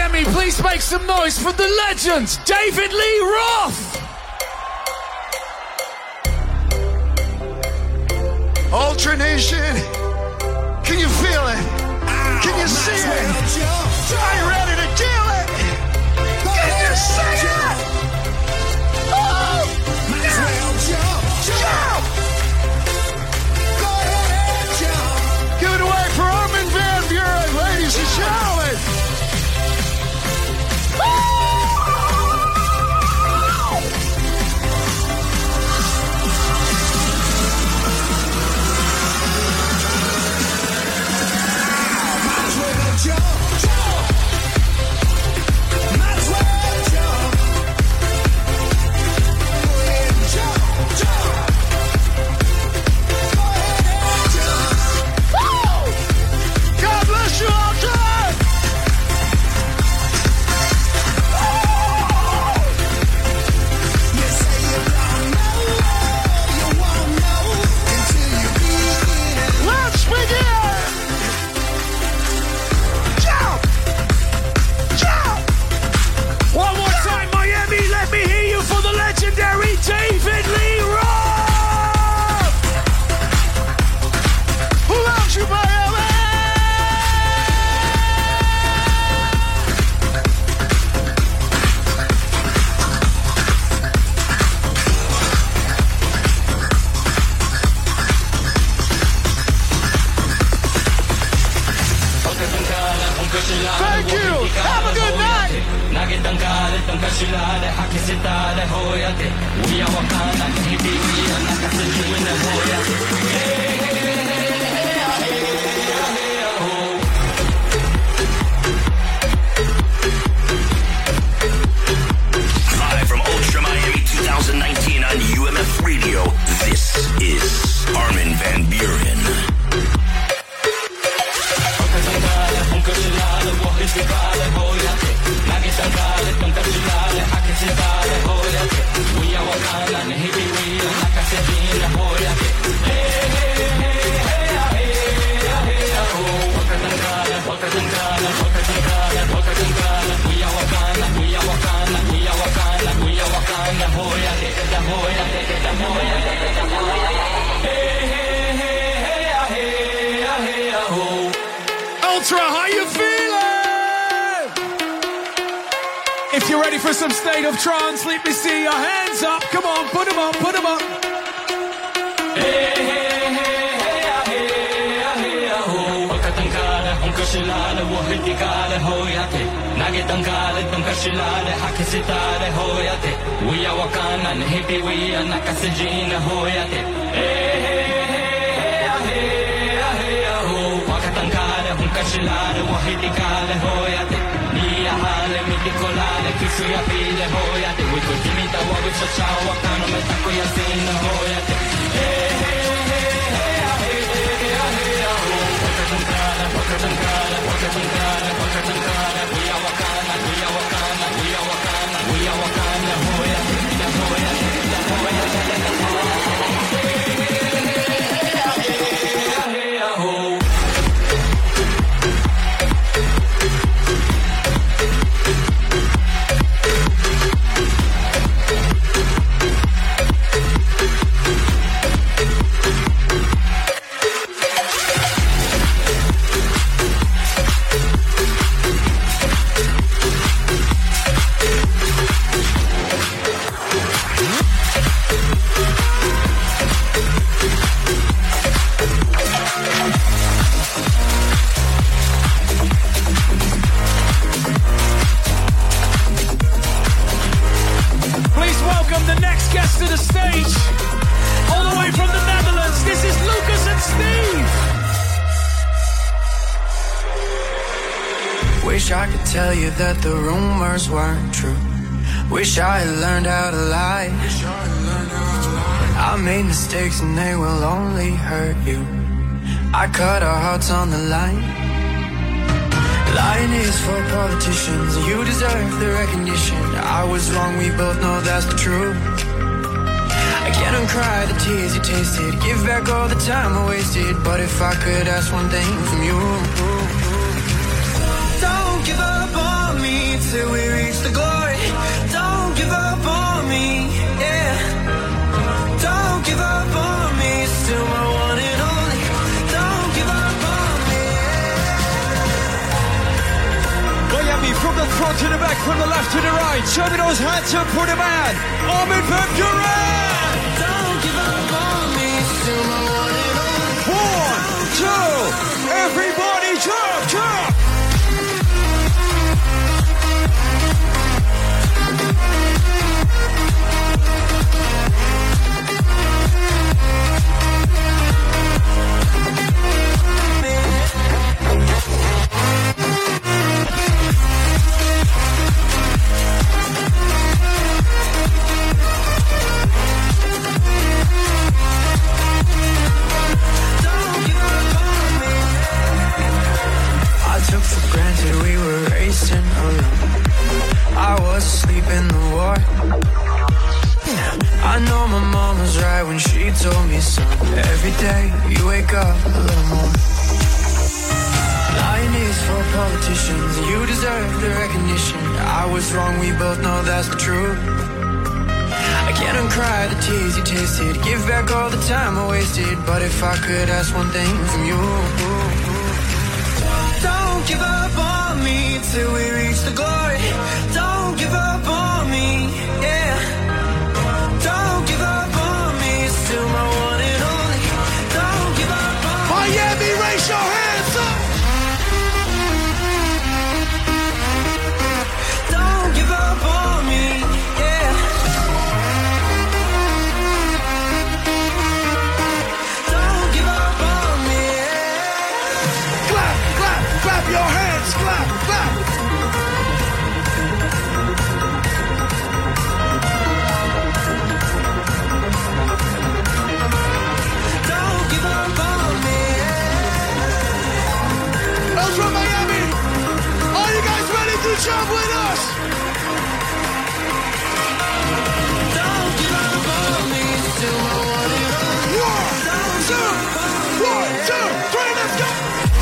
Miami, please make some noise for the legend, David Lee Roth! Ultra Nation, can you feel it? Can you see it? Are you ready to kill it? Can you see it? Oh! Jump! Go ahead, jump! Give it away for Armin van Buuren, ladies and gentlemen! David Lee Roth! Who loves you, Miami? Thank you! Have a good night! Live from Ultra Miami 2019 on UMF Radio, this is Armin van Buuren. Ultra, how you feeling? If you're ready for some state of trance, let me see your hands up. Come on, put them up, put them up. Wish I could tell you that the rumors weren't true. Wish I had learned how to lie. I made mistakes and they will only hurt you. I cut our hearts on the line. Lying is for politicians. You deserve the recognition. I was wrong, we both know that's the truth. I can't uncry the tears you tasted. Give back all the time I wasted. But if I could ask one thing from you, don't give up on me. front to the back, from the left to the right. Show me those hands up for the man, Armin van Buuren. Don't give up on me, still my one and only. 1, 2, everybody jump, jump. We were racing alone. I was asleep in the war. I know my mom was right when she told me, son, every day you wake up a little more. Lying is for politicians, you deserve the recognition. I was wrong, we both know that's the truth. I can't uncry the tears you tasted, give back all the time I wasted. But if I could ask one thing from you, don't give up on me till we reach the glory. Don't give up on me, yeah. Don't give up on me, still my one and only. Don't give up on me. Miami, raise your hands up. Don't give up on me, yeah. Don't give up on me, yeah. Clap, clap, clap your hands, clap, clap. Don't give up on me, yeah. Ultra Miami, are you guys ready to jump with us? Don't give up on me, still my one and only. 1, 2, 3, let's go.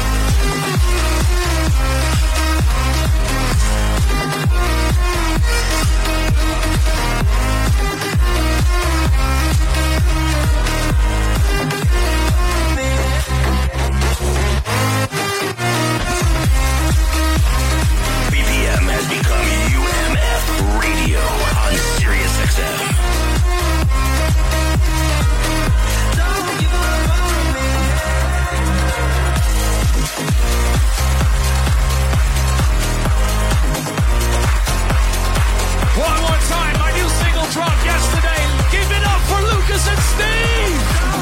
BPM has become UMF Radio on Sirius XM. Don't give up on me. One more time, my new single dropped yesterday. Give it up for Lucas and Steve.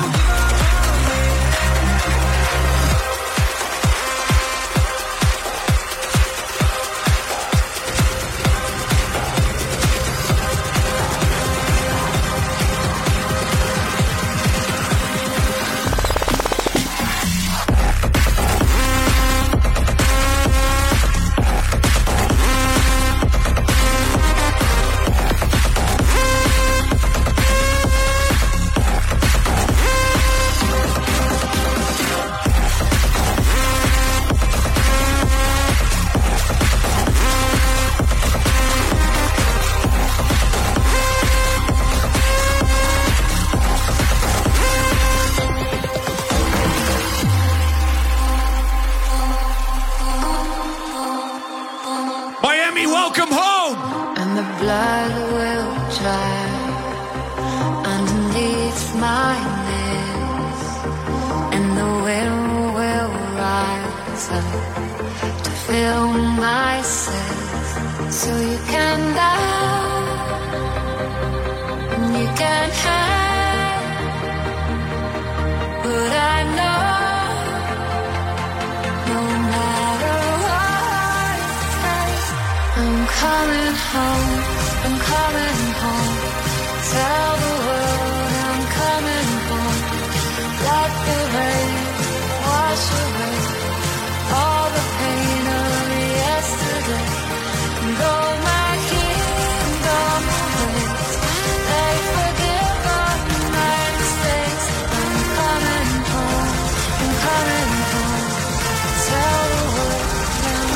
Miami, welcome home. And the blood will dry underneath my lips, and the wind will rise up to fill my sails. So you can down and you can hide, but I know no matter what it takes, I'm coming home, I'm coming home. Tell the world I'm coming home. Let the rain wash away all the pain of yesterday. And all my kingdom awaits, they forgive all my mistakes. I'm coming home, I'm coming home. Tell the world I'm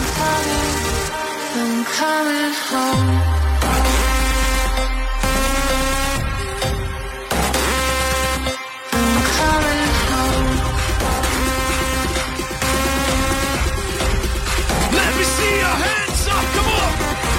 coming home. Let me see your hands up, come on.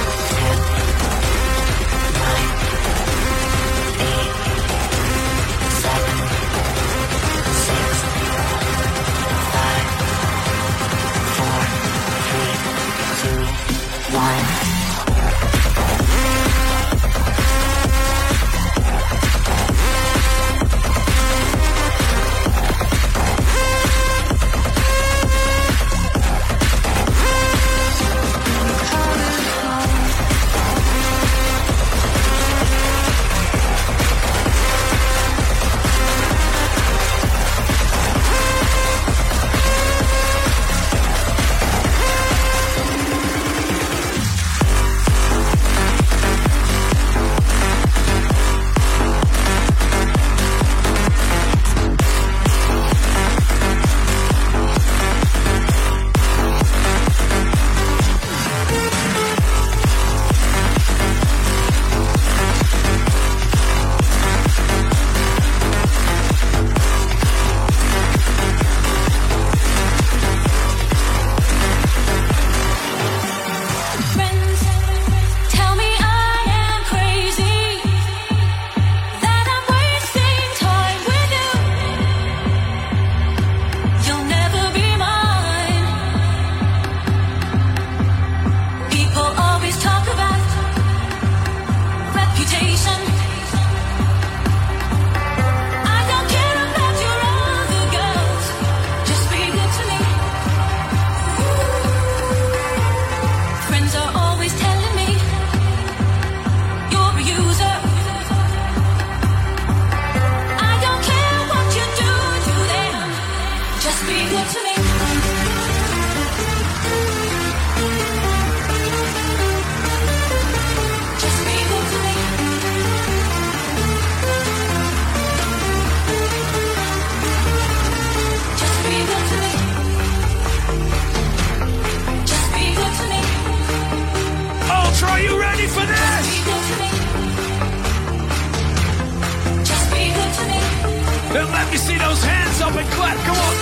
me see those hands up and clap. Come on.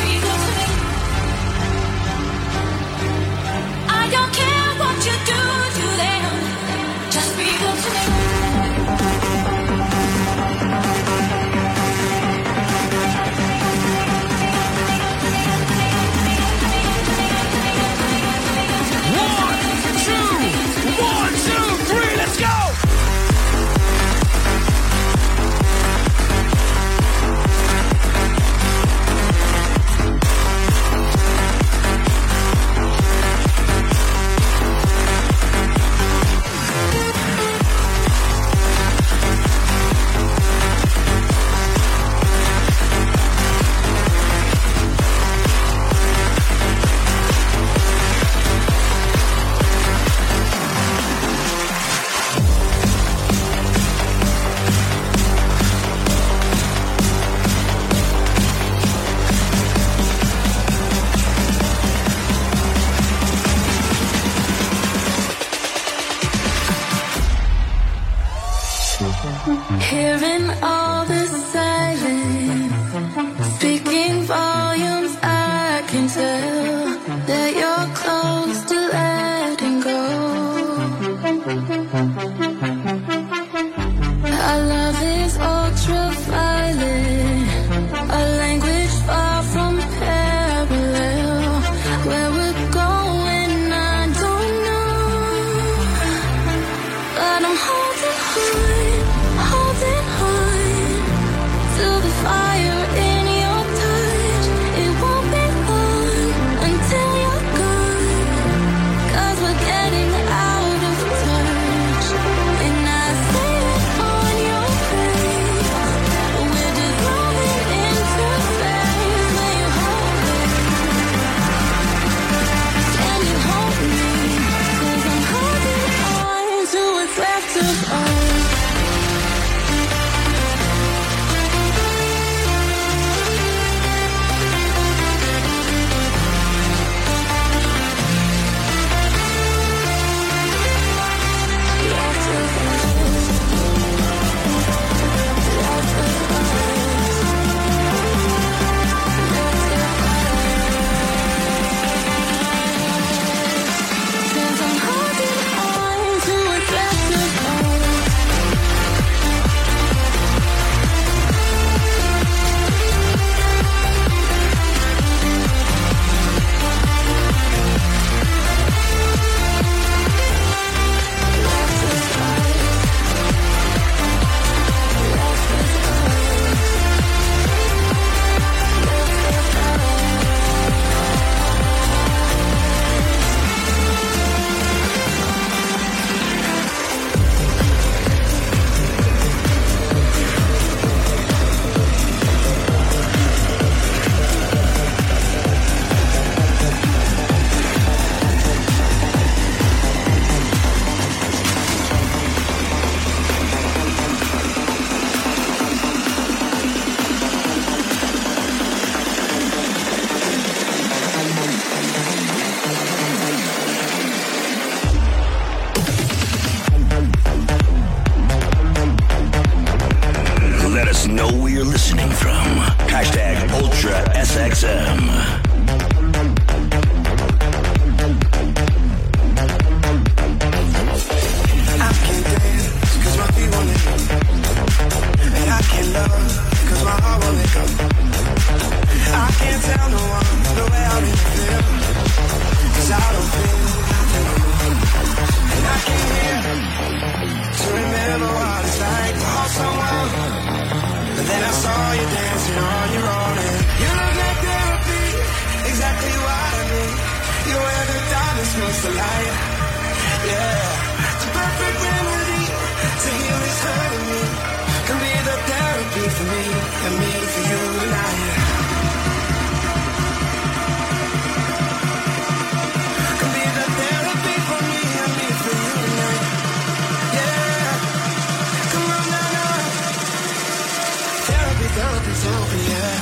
I don't care what you do to them. Just be good to me. One, two, three, let's go! Hearing all the silence, speaking volumes, I can tell that you're close to letting go. Our love is ultraviolet, a language far from parallel. Where we're going, I don't know, but I'm holding on to the fire in your touch. It won't be long until you're gone, 'cause we're getting out of touch. And I see it on your face, we're dissolving into space. When you hold me, can you hold me? 'Cause I'm holding on to what's left of us. Let us know where you're listening from. Hashtag Ultra SXM. I can't dance, 'cause my feet won't let go. And I can't love, 'cause my heart won't let go. I can't tell no one the way I really feel, 'cause I don't feel nothing. And I can't hear to remember what it's like to hold someone. But then I saw you dancing on your own, and you look like therapy, exactly what I need. You're where the darkness meets the light. Yeah, it's a perfect remedy to heal this hurt in me. Can be the therapy for me and me for you tonight. Can be the therapy for me and me for you tonight. Yeah, come on now. Therapy, therapy, therapy, yeah.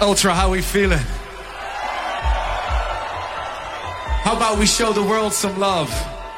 Ultra, how we feeling? How about we show the world some love?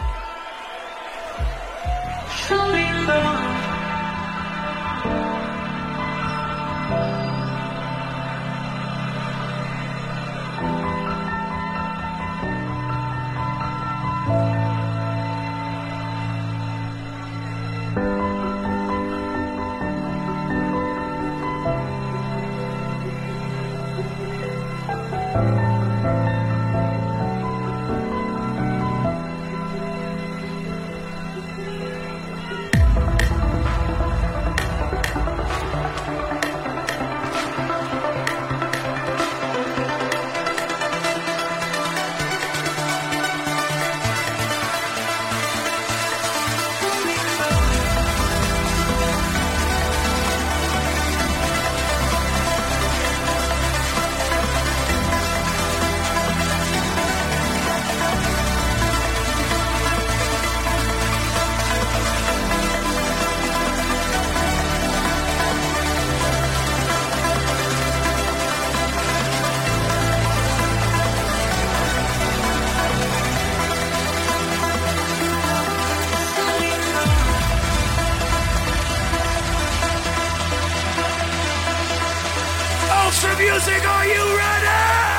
Music, are you ready?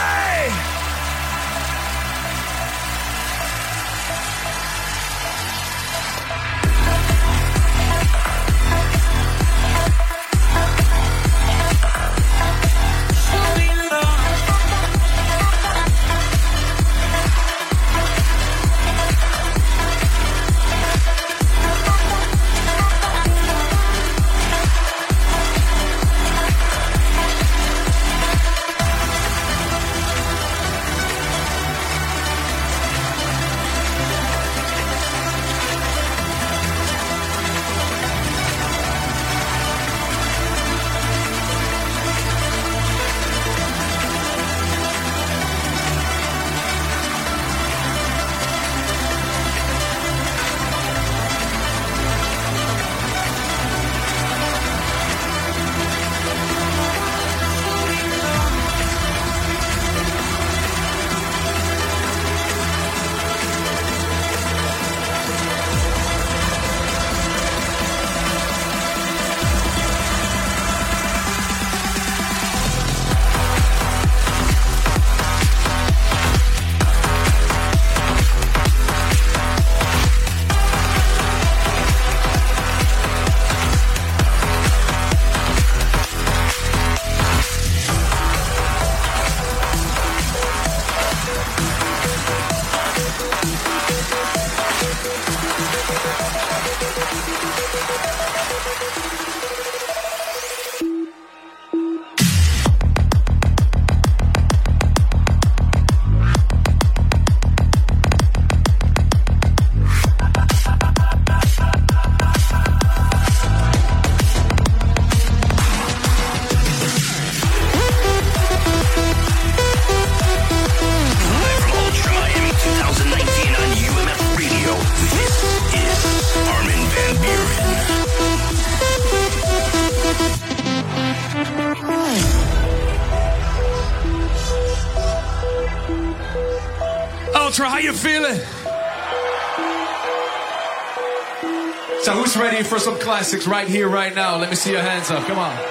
Ultra, how you feeling? So who's ready for some classics right here, right now? Let me see your hands up. Come on.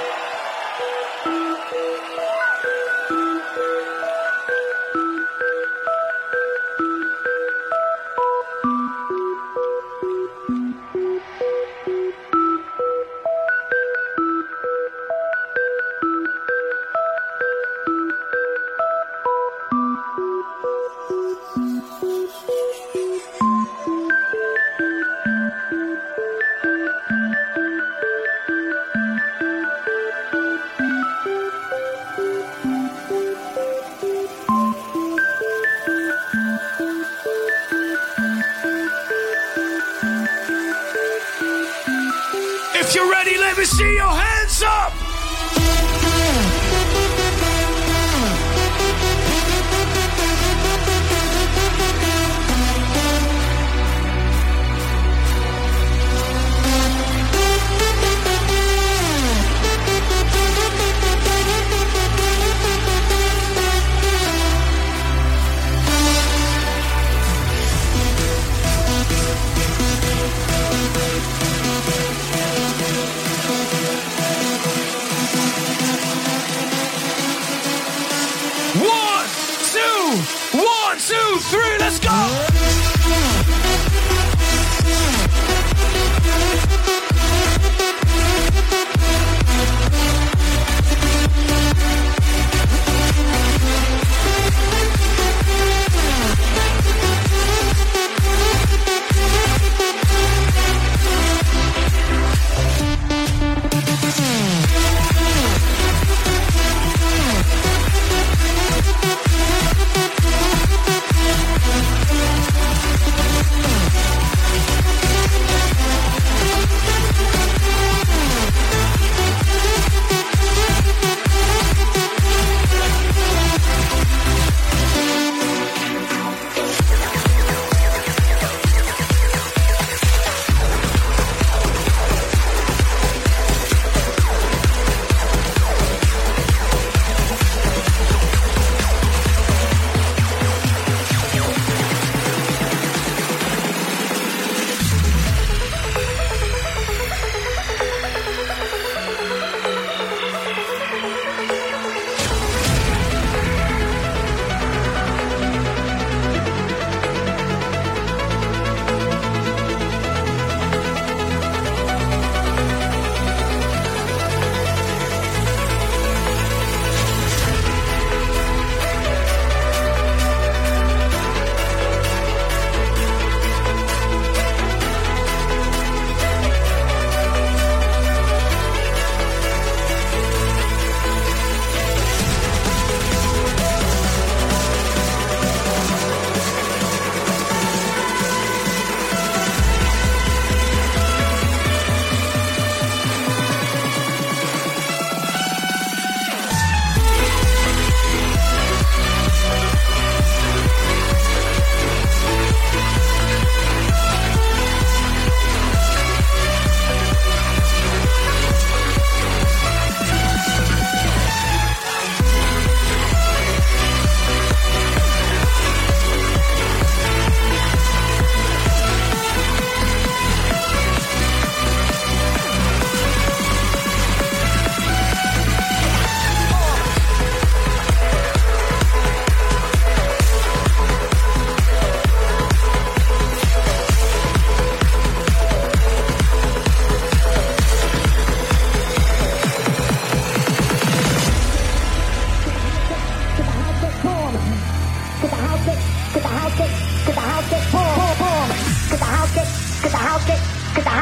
If you're ready, let me see your hands up.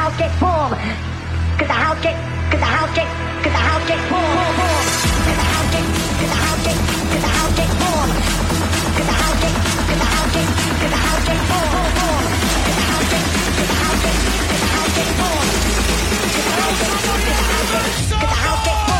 house gets warm. Cause the house gets, cause the house gets, cause the house gets warm. Cause the house gets, cause the house gets, cause the house gets warm. Cause the house gets, cause the house gets, cause the house gets warm. Cause the house gets, cause the house gets, cause the house gets warm. Cause the house gets, cause the house gets, cause the house gets warm.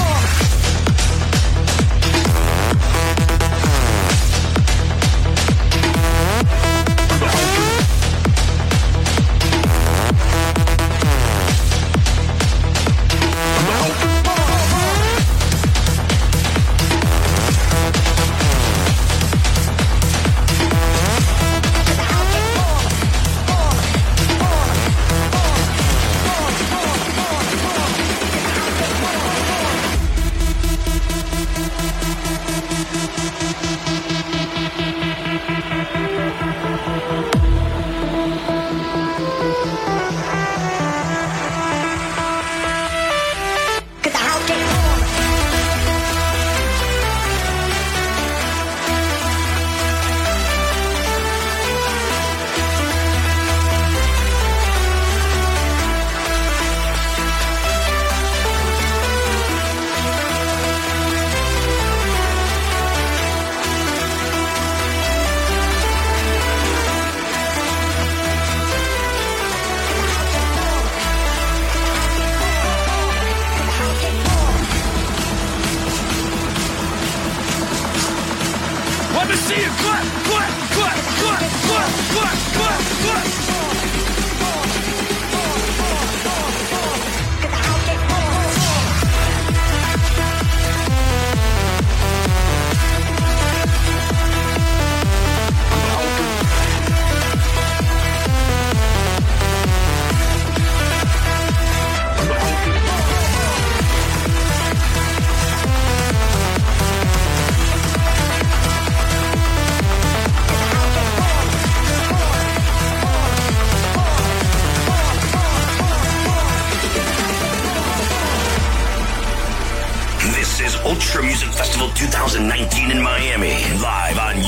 Ultra Music Festival 2019 in Miami. Live on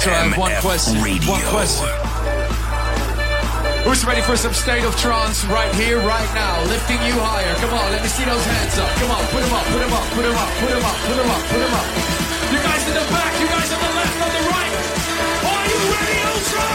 UMF Radio. One question. Who's ready for some state of trance right here, right now? Lifting you higher. Come on, let me see those hands up. Come on, put them up, put them up, put them up, put them up, put them up, put them up. You guys in the back, you guys on the left, on the right. Are you ready, Ultra?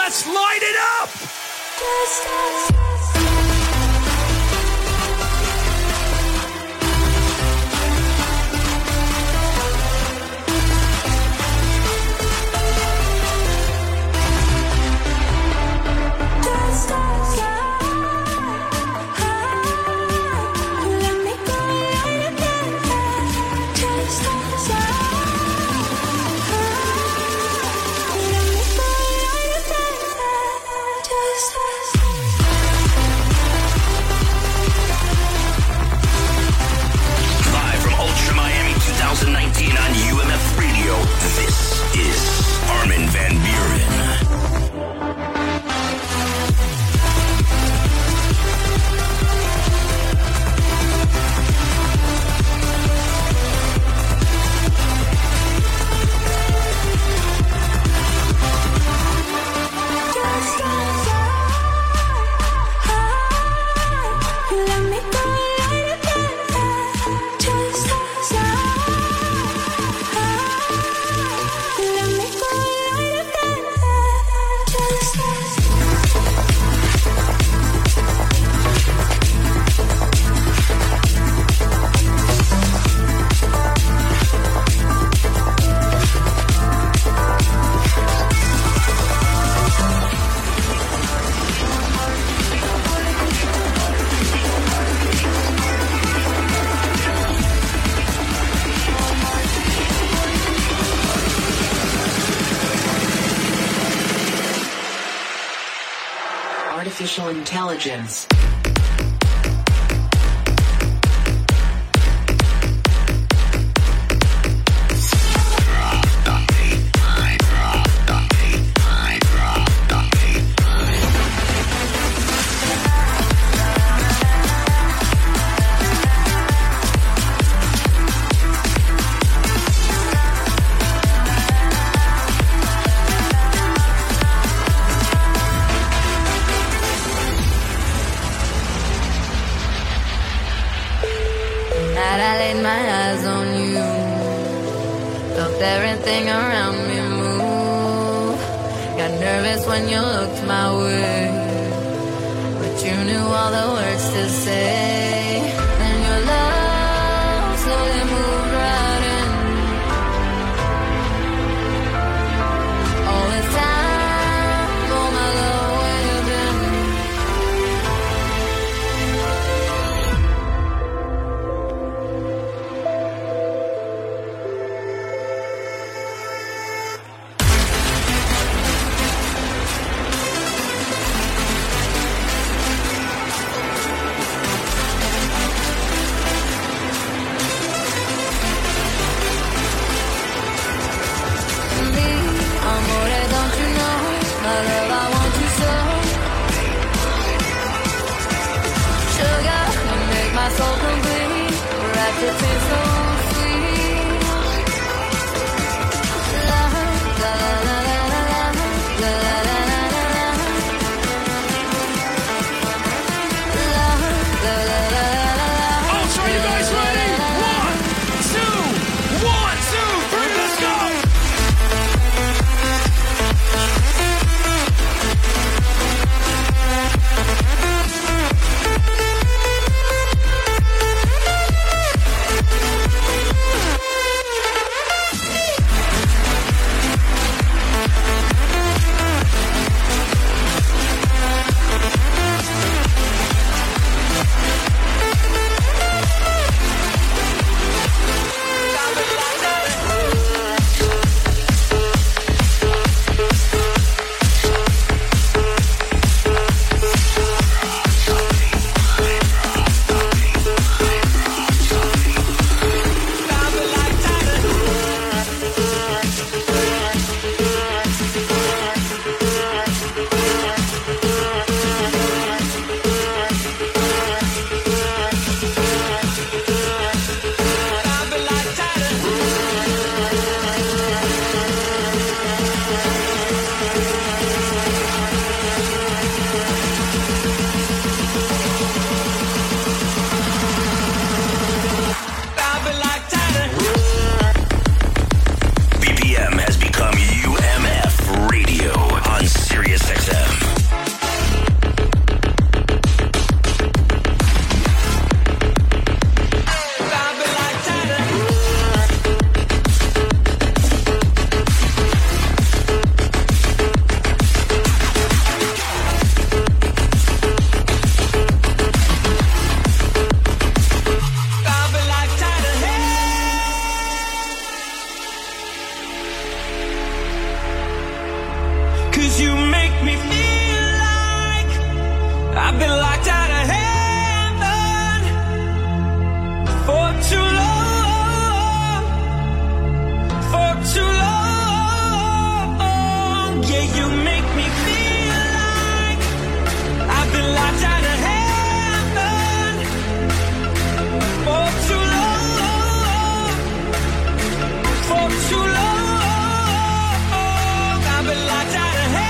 Let's light it up! Live from Ultra Miami 2019 on UMF Radio, this is Armin van Buuren. Artificial intelligence. Night I laid my eyes on you, felt everything around me move. Got nervous when you looked my way, but you knew all the words to say. Then your love slowly moved right in. All this time, all my love within. Amore, don't you know, my love, I want you so. Sugar, you make my soul complete, wrapped it in so sweet. La la la la la la la la la la la. La la la la la. Ultra, you guys ready? 1, 2, 3, let's go! me feel like I've been locked out of heaven for too long, for too long. Yeah, you make me feel like I've been locked out of heaven for too long, for too long. I've been locked out of heaven.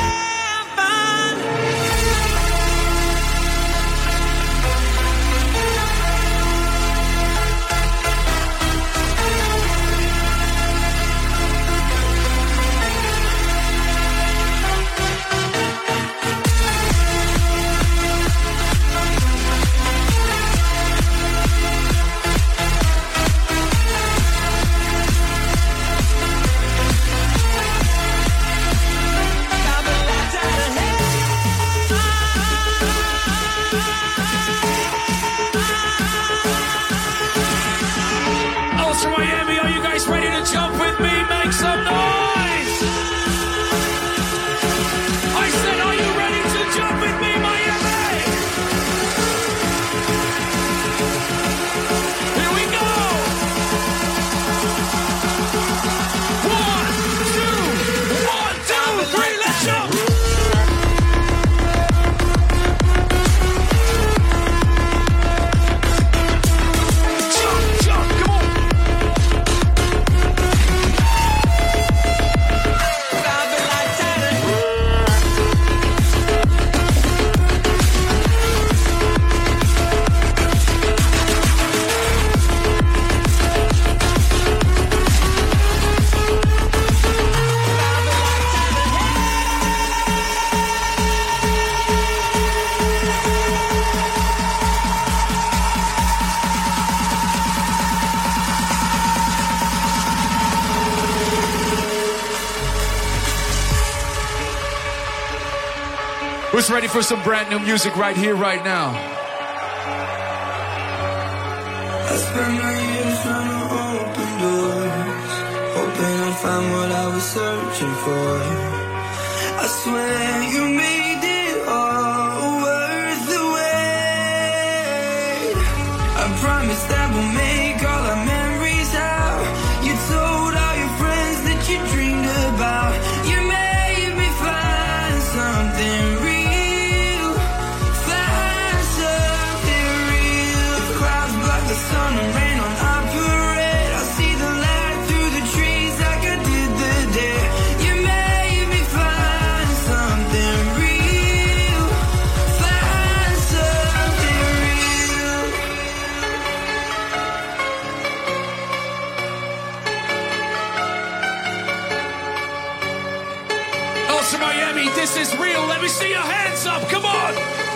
Ultra Miami, are you guys ready to jump with me? Make some noise! I said, are you ready to jump with me, Miami? Here we go! 1, 2, 3, let's jump! Who's ready for some brand new music right here, right now? I spent my years trying to open doors, hoping I'd find what I was searching for. I swear you made it all worth the wait. I promise that we'll make all our memories out. You told all your friends that you dreamed about. You made me find something real. The sun and rain on our parade. I see the light through the trees like I did the day. You made me find something real. Find something real. Ultra Miami, this is real. Let me see your hands up. Come on.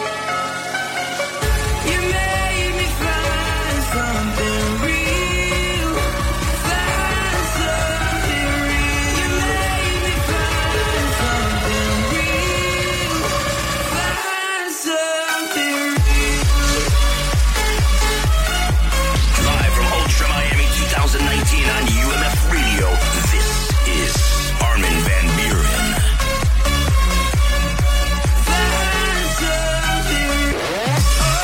You made me find something real. Find something real. You made me find something real. Find something real. Live from Ultra Miami 2019 on UMF Radio, this is Armin van Buren. Find something real.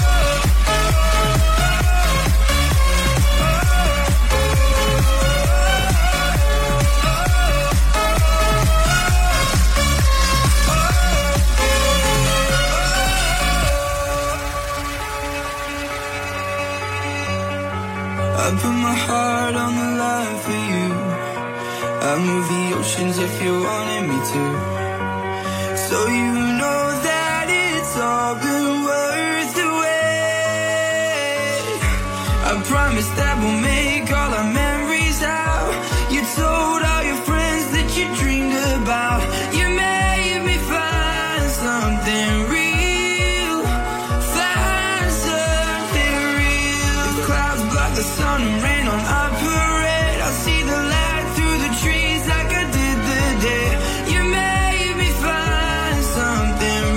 I put my heart on the line for you. I move the oceans if you wanted me to. So you know that it's all been worth the wait. I promise that we'll make all our memories out. You told all your friends that you dreamed about. You made me find something real. Find something real. The clouds block the sun and rain on our parade. I see the light through the trees like I did the day. You made me find something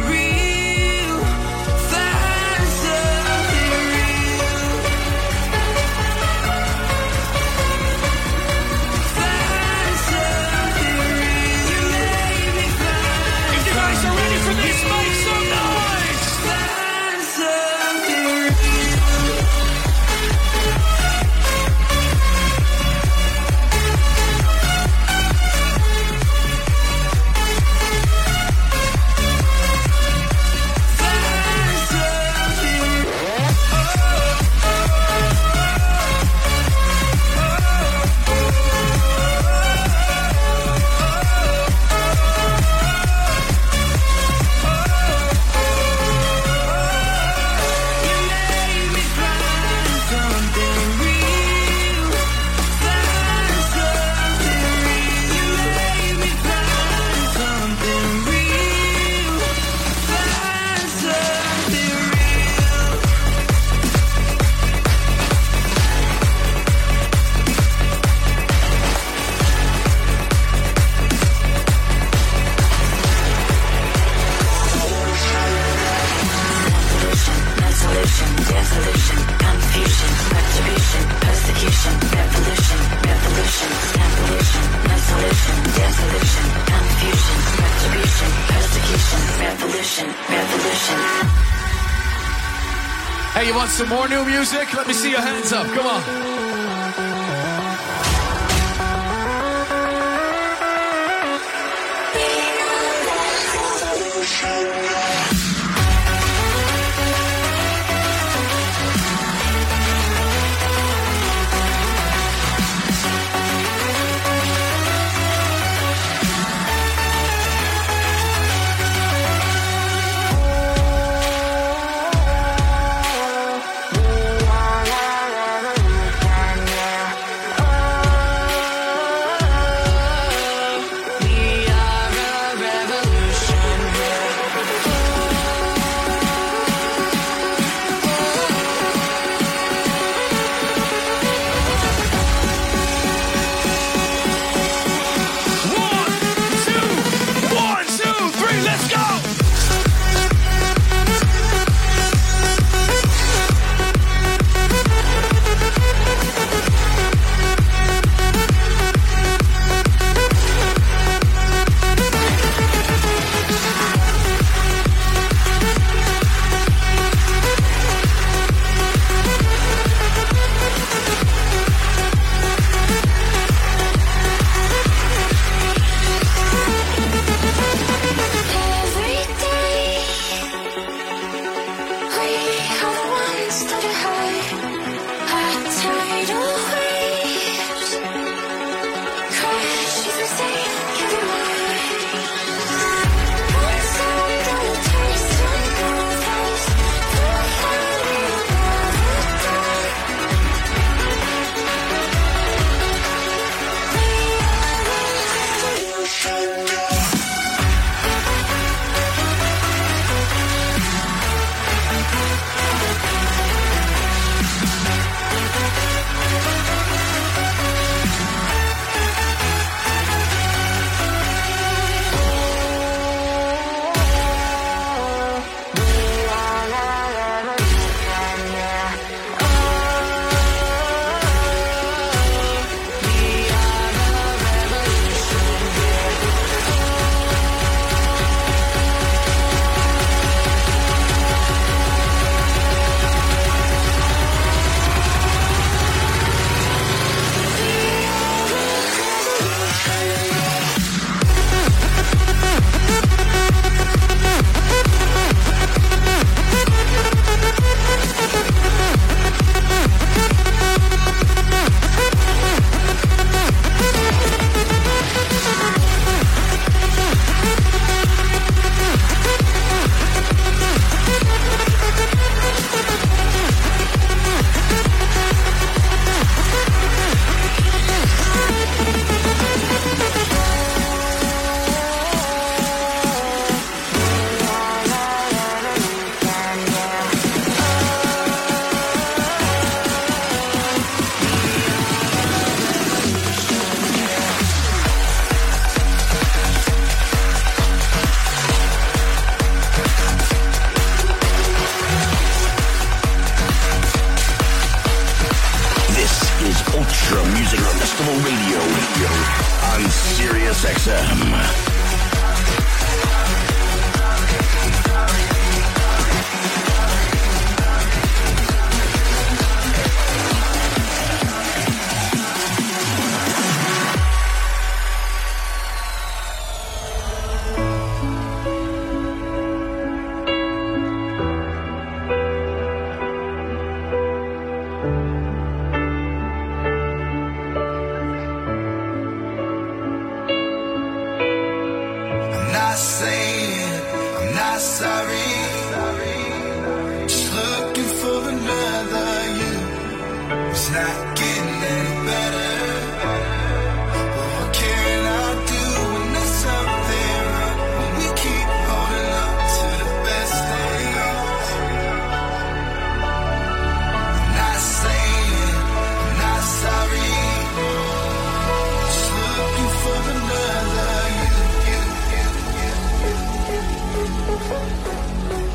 revolution, revolution. Hey, you want some more new music? Let me see your hands up. Come on.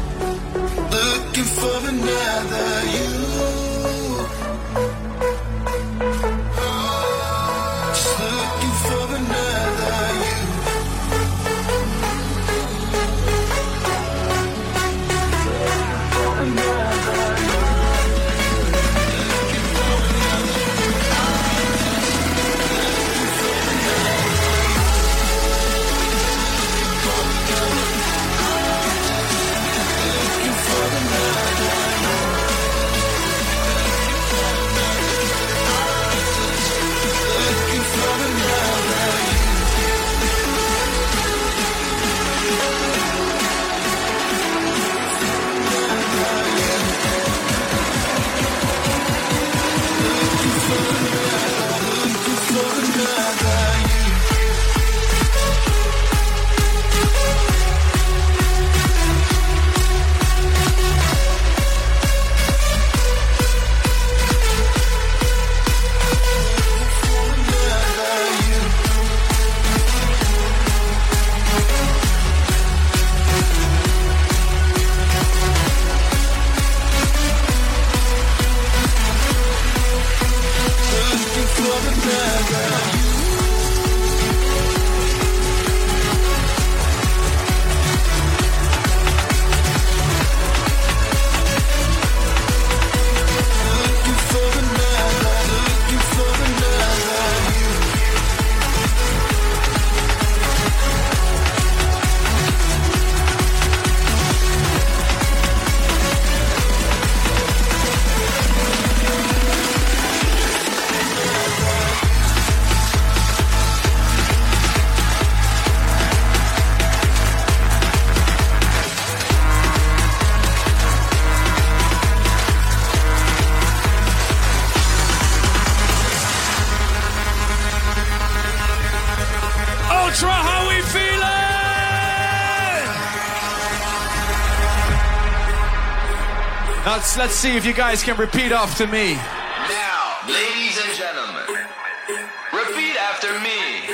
Looking for another you. Let's see if you guys can repeat after me. Now, ladies and gentlemen, repeat after me.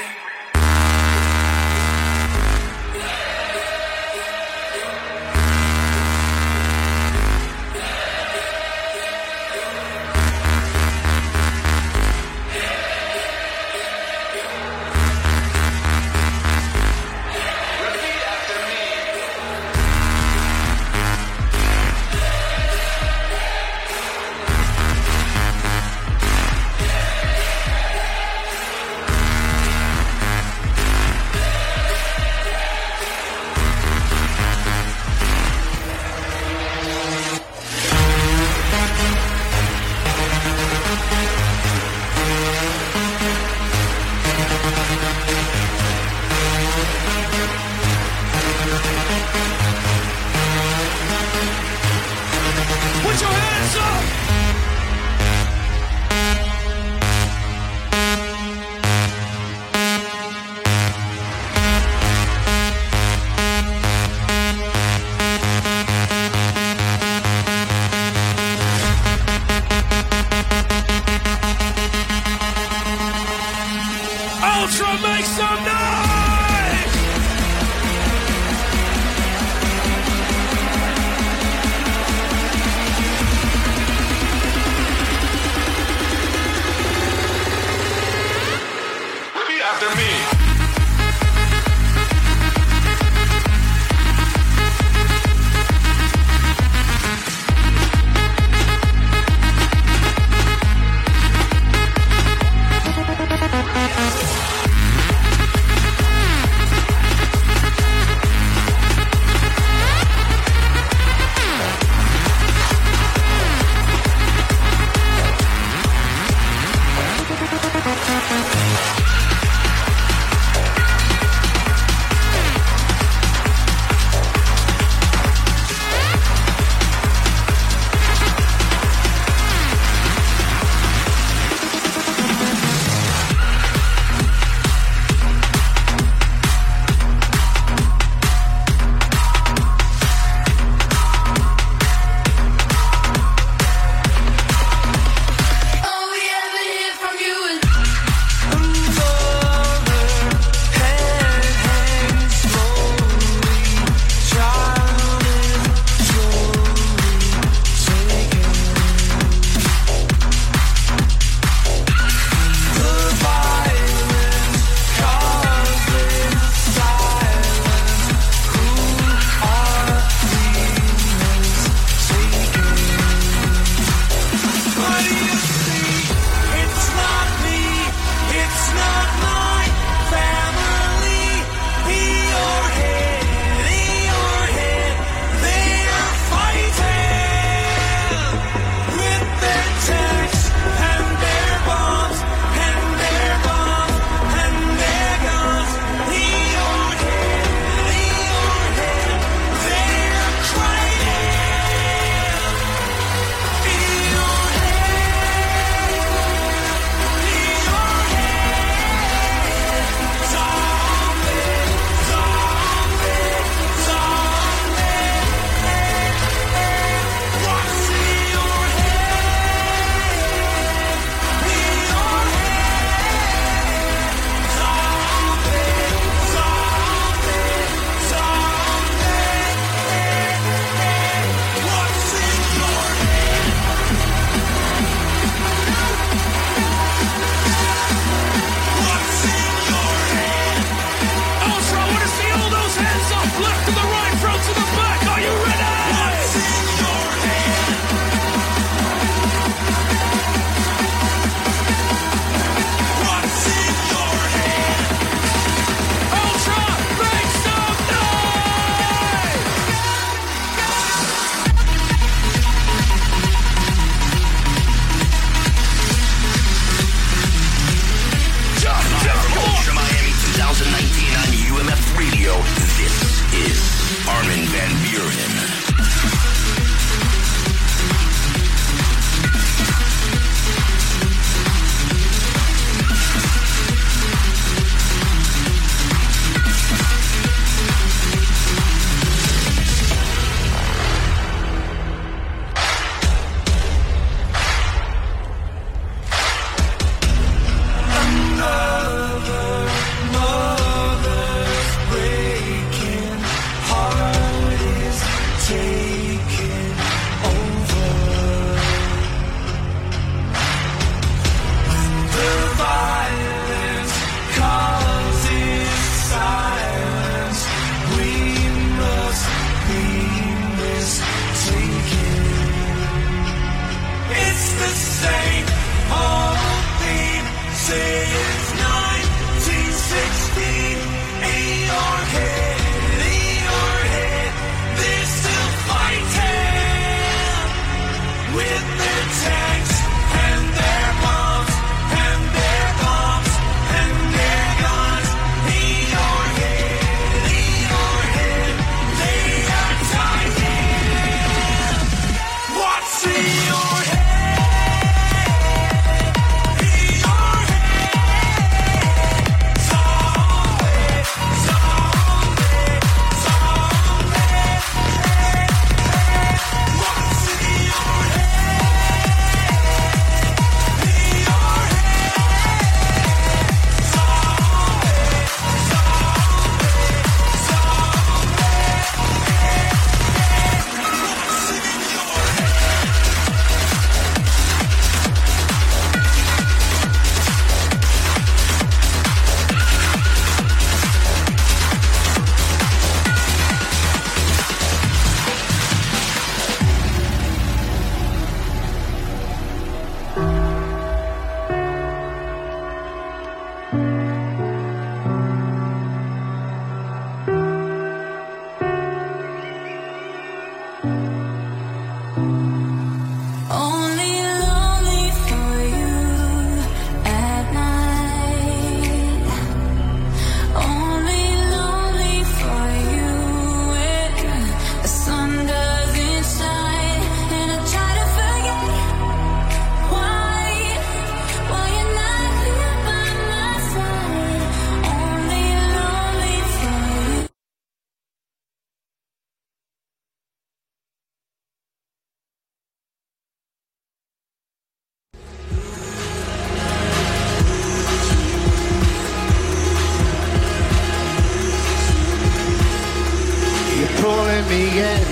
Luis Miguel.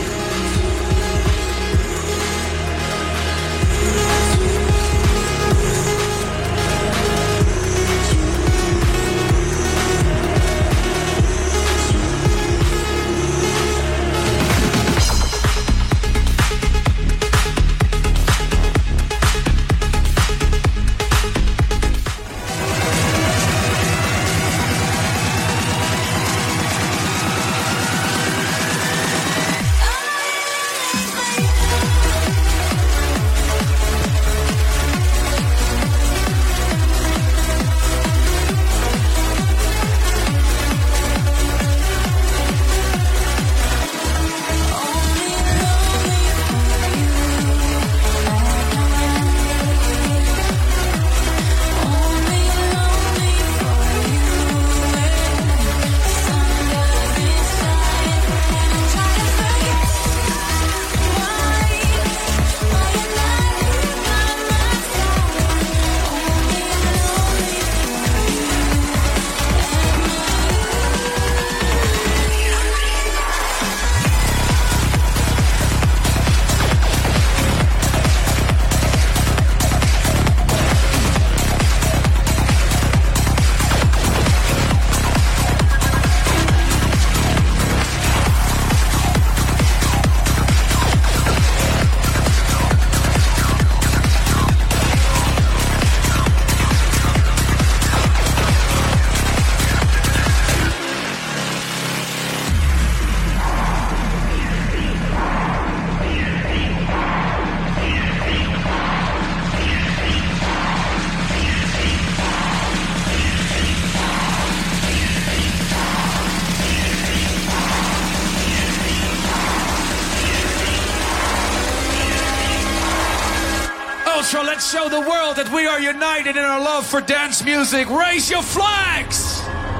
Ultra, let's show the world that we are united in our love for dance music. Raise your flags!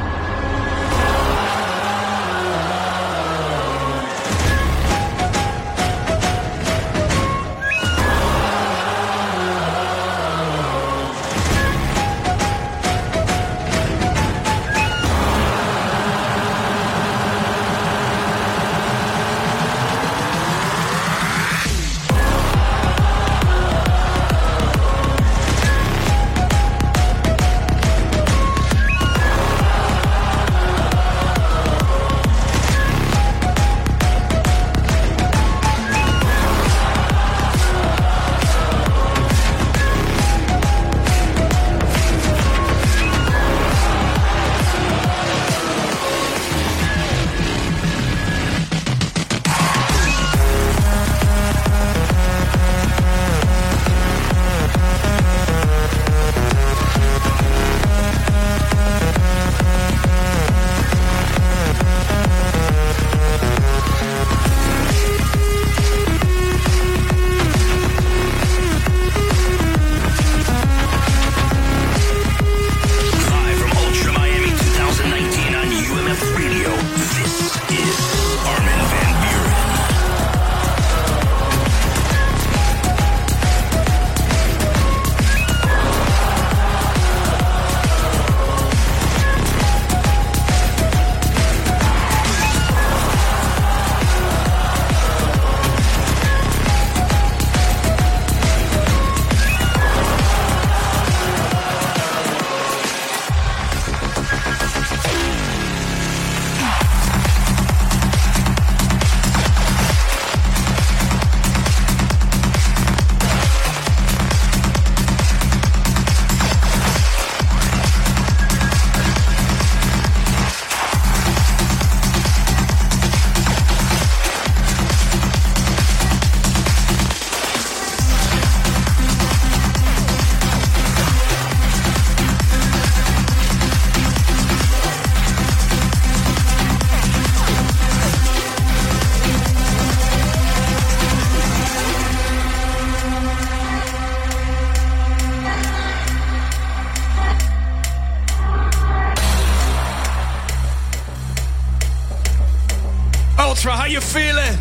Ultra, how you feeling?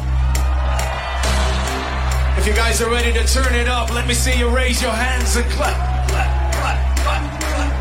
If you guys are ready to turn it up, let me see you raise your hands and clap, clap, clap, clap, clap.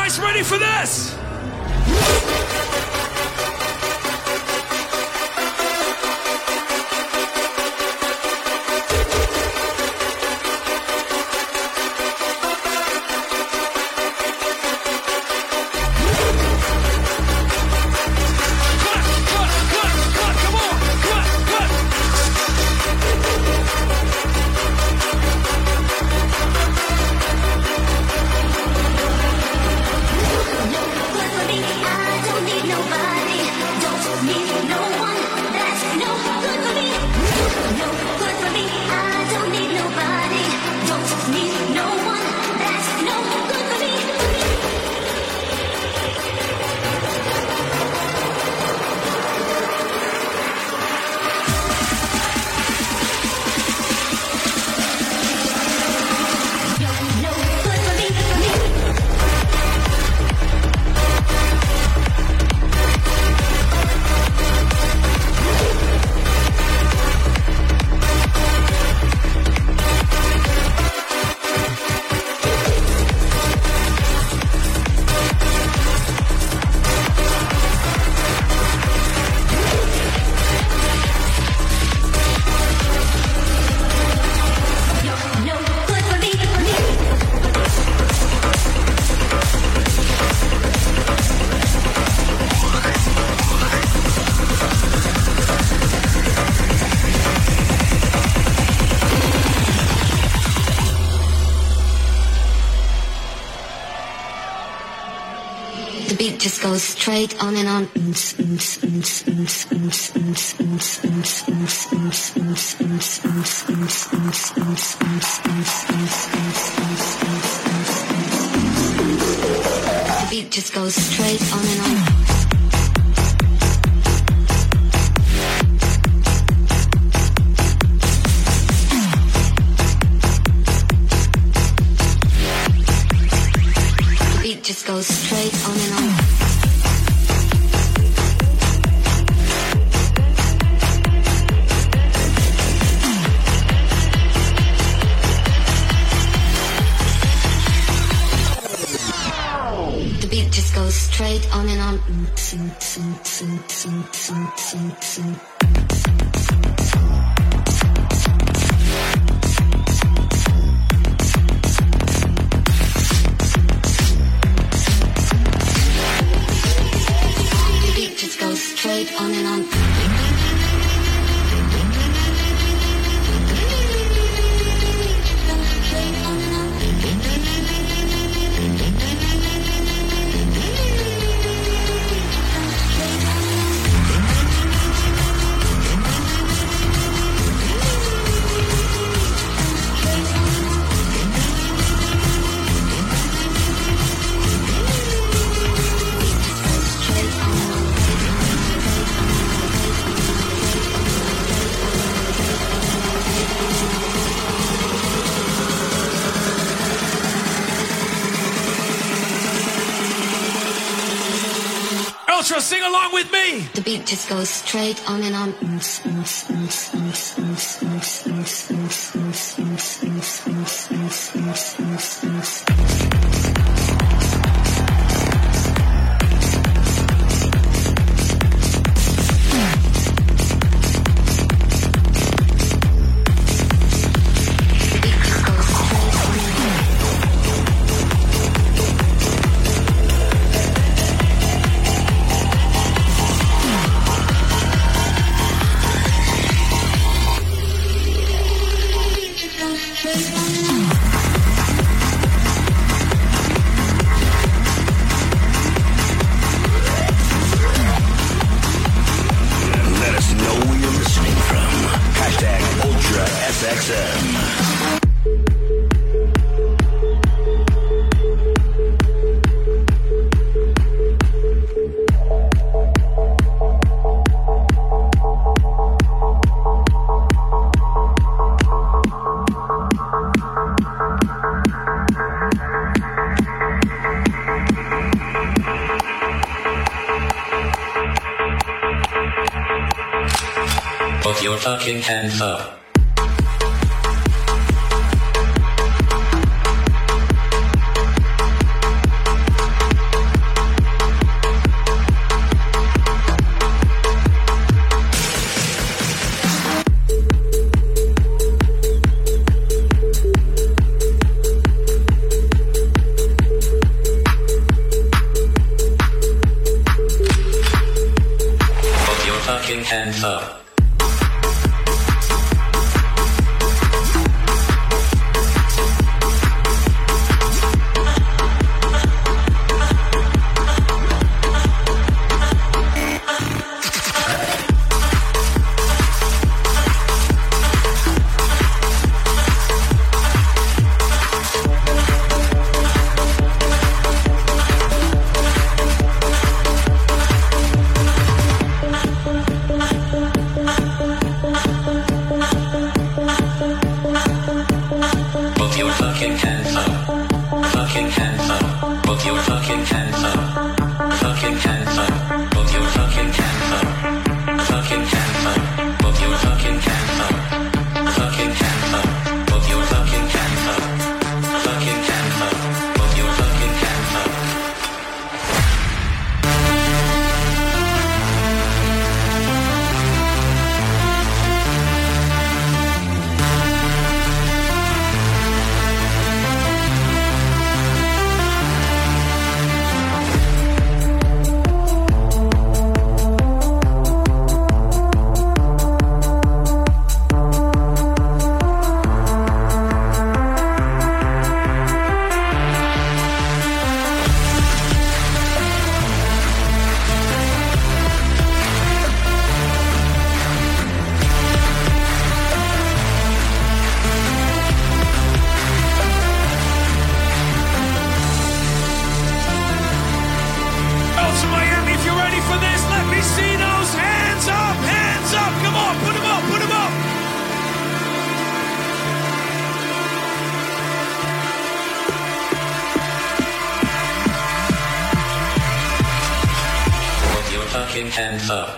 guys ready for this? Just goes straight on and on. The beat just goes straight on and on. Just goes straight on and on. The beat just goes straight on and on. Straight on and on. Ultra, sing along with me. The beat just goes straight on and on. Put your fucking hands up. fucking hands up. Hands up.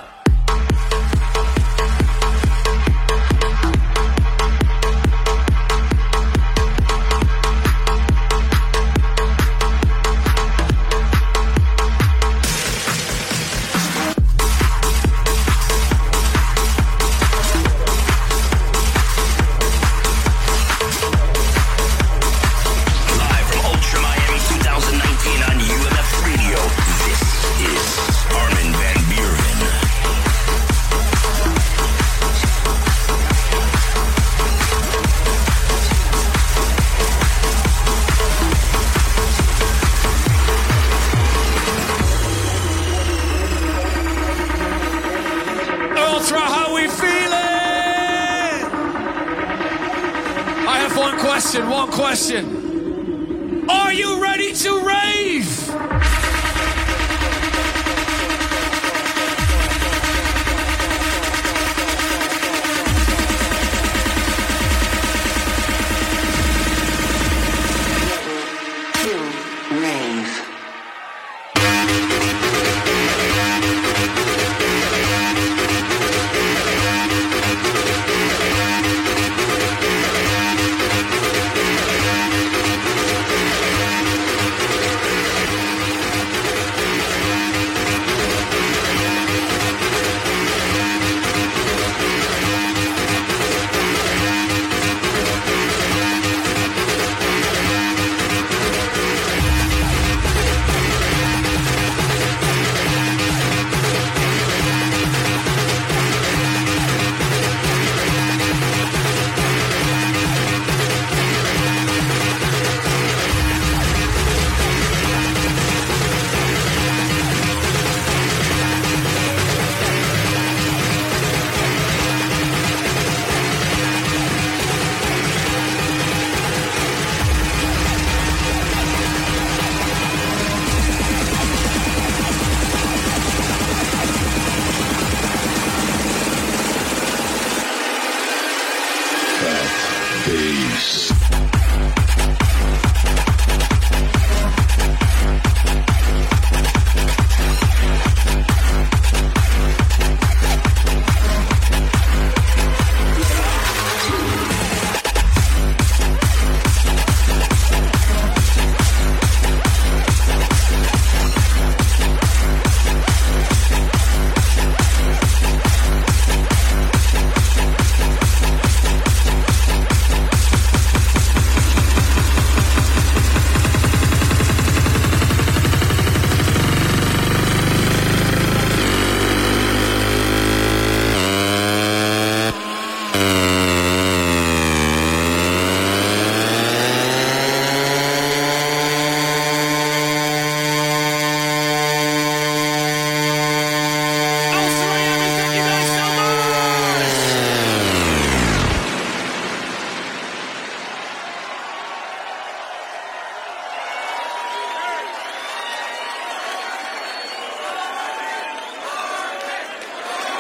One question. Are you ready to rave?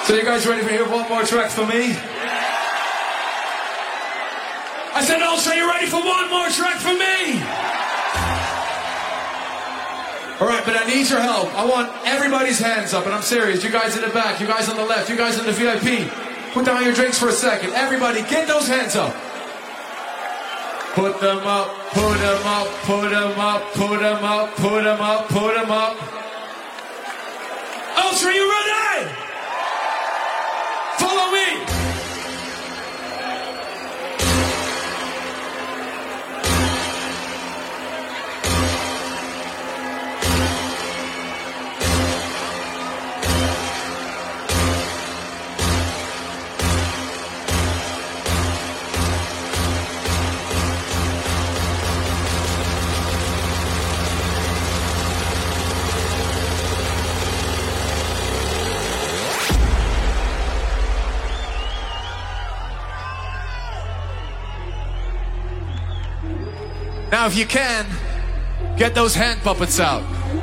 So you guys ready to hear one more track from me? I said, Ultra, you ready for one more track from me? All right, but I need your help. I want everybody's hands up, and I'm serious. You guys in the back, you guys on the left, you guys in the VIP. Put down your drinks for a second. Everybody, get those hands up. Put them up, put them up, put them up, put them up, put them up, put them up. Ultra, you ready? Follow me. Now, if you can, get those hand puppets out.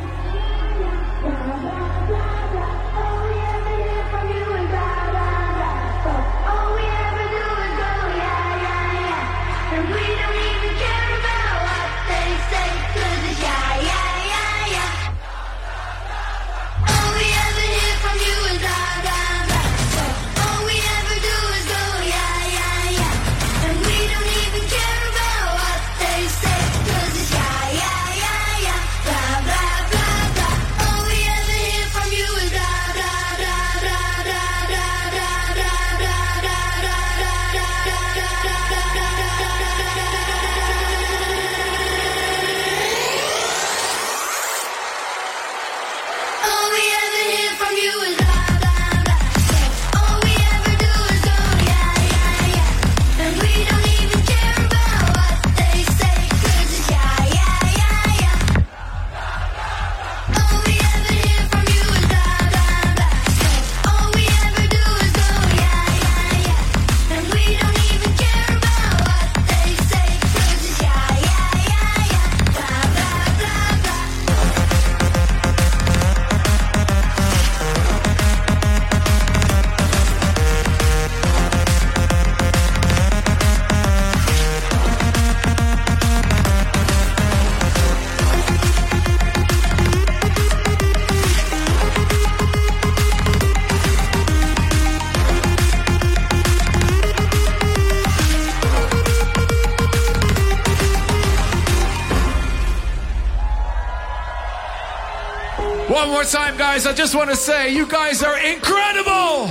One more time, guys. I just want to say, you guys are incredible.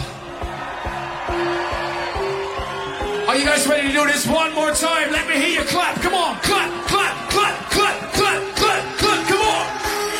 Are you guys ready to do this one more time? Let me hear you clap. Come on. Clap, clap, clap, clap, clap, clap, clap. Come on.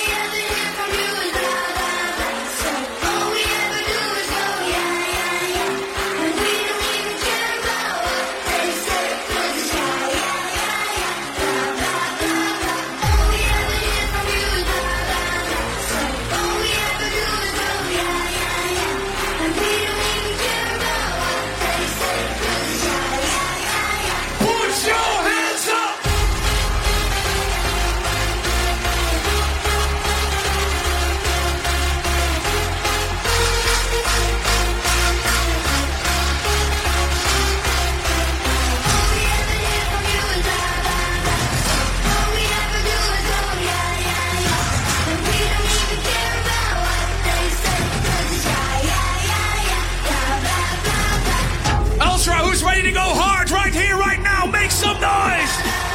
Ready to go hard right here, right now. Make some noise.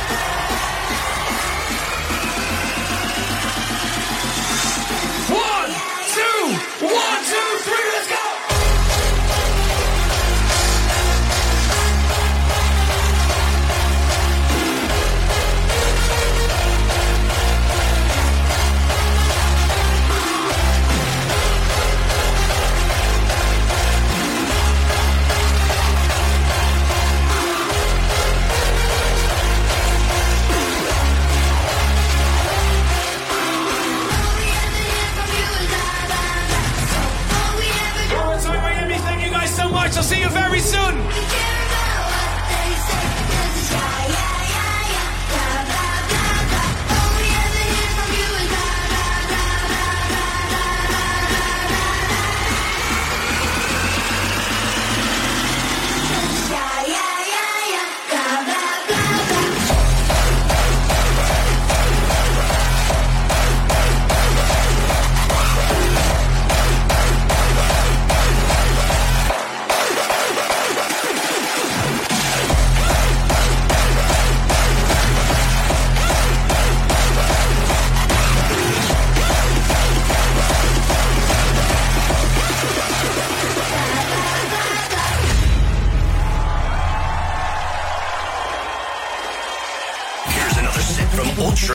One, two, three, let's go. I'll see you very soon. another sip from Ultra.